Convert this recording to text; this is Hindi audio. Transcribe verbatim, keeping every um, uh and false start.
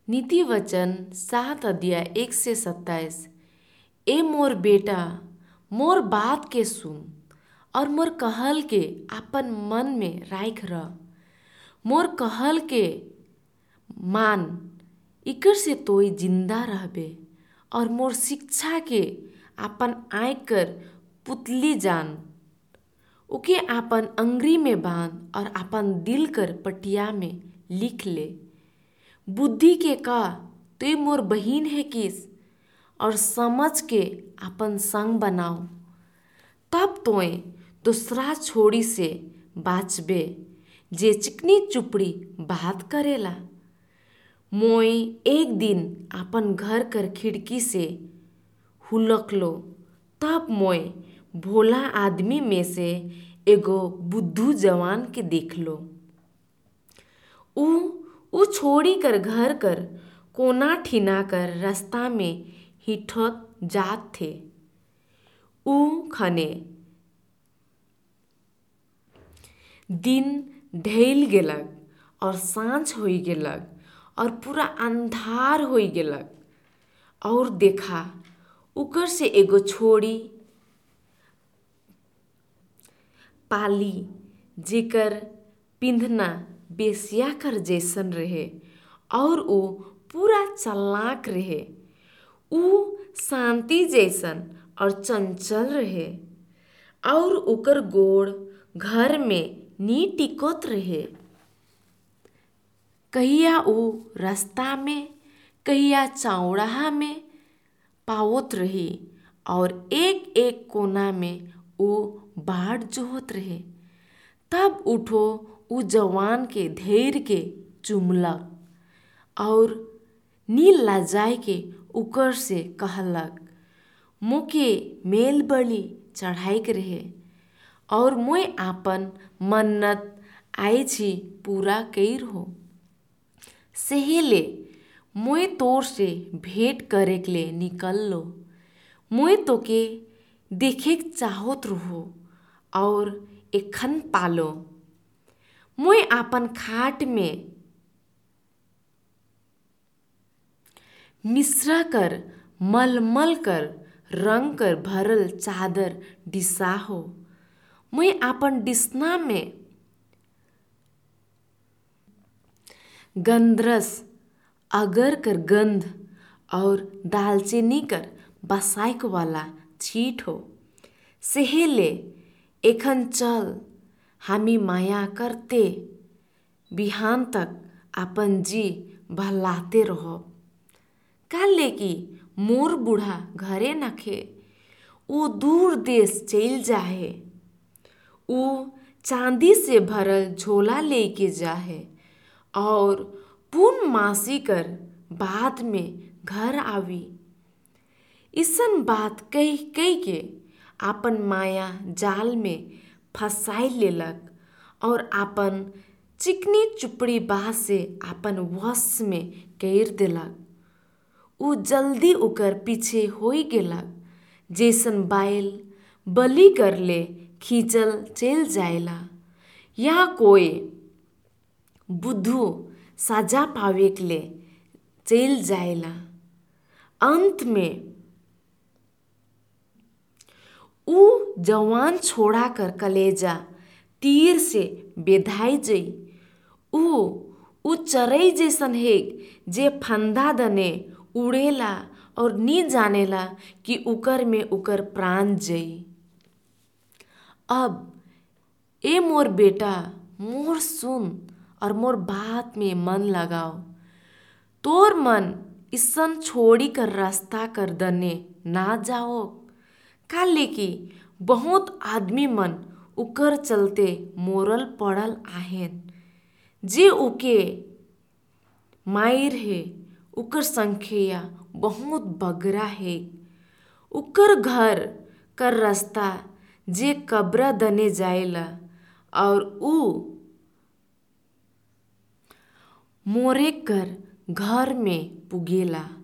नीति वचन सात अध्याय एक से सत्ताईस। ए मोर बेटा, मोर बात के सुन और मोर कहल के अपन मन में राख रह। मोर कहल के मान, इकर से तोय जिंदा रहबे और मोर शिक्षा के अपन आँख कर पुतली जान। उके आपन अंगरी में बांध और अपन दिल कर पटिया में लिख ले। बुद्धि के का तोय मोर बहिन है किस, और समझ के अपन संग बनाओ। तब तोय दूसरा छोड़ी से बाचबे जे चिकनी चुपड़ी बात करेला। मोय एक दिन अपन घर कर खिड़की से हुलकलो, तब मोय भोला आदमी में से एगो बुद्धू जवान के देखलो। ऊ ऊ छोड़ी कर घर कर कोना ठिना कर रास्ता में हिठत जात थे। ऊ खने दिन ढल गेलक और सांझ होई गेलक और पूरा अंधार होई गेलक। और देखा, उकर से एगो छोड़ी पाली जेकर पिंधना बेसिया कर जैसन रहे और ऊ पूरा चालाक रहे। ऊ शांति जैसन और चंचल रहे और उकर गोड़ घर में नी टिकत रहे। कहिया ऊ रास्ता में कहिया चौराहा में पावत रही और एक एक कोना में ऊ बाट जोहत रहे। तब उठो ऊ जवान के धैर्य के चुमलक और नी लजाए के उकर से कहलक, मोके मेल बलि चढ़ाई के रहे और मोय आपन मन्नत आई छी पूरा कैर हो। सेहेले मोय तोर से भेंट करे के ले निकल लो। मोय तोके देखे चाहत रहो और एखन पालो। मोय आपन खाट में मिश्रा कर मलमल कर रंग कर भरल चादर डिसा हो। मोय आपन डिसना में गंधरस अगर कर गंध और दालचीनी कर बसाइक वाला छीट हो। सेहेले एखन चल, हामी माया करते बिहान तक अपन जी भलाते रहो। काले की मोर बूढ़ा घरे नखे, ऊ दूर देश चल जाहे। ऊ चांदी से भरल झोला लेके जाहे और पून मासी कर बाद में घर आवी। इसन बात कह कह के आपन माया जाल में फंसाई लेलक और आपन चिकनी चुपड़ी बात से आपन वश में कैर देलक। ऊ जल्दी उकर पीछे होई गेलक, जैसन बैल बलि कर ले खींचल चल जाएला या कोई बुद्धू सजा पावे के ले चल जाएला। अंत में ऊ जवान छोड़ा कर कलेजा तीर से बेधाई जई। ऊ ऊ चरई जैसन हेग जे फंदा दने उड़ेला और नी जानेला कि उकर में उकर प्राण जई। अब ए मोर बेटा, मोर सुन और मोर बात में मन लगाओ। तोर मन इसन छोड़ी कर रास्ता कर दने ना जाओ। काले की बहुत आदमी मन उकर चलते मोरल पड़ल आहेन। जे उके मायर है, उकर संख्या बहुत बगरा है। उकर घर कर रास्ता जे कब्र दने जाएला और ऊ मोरे कर घर में पुगेला।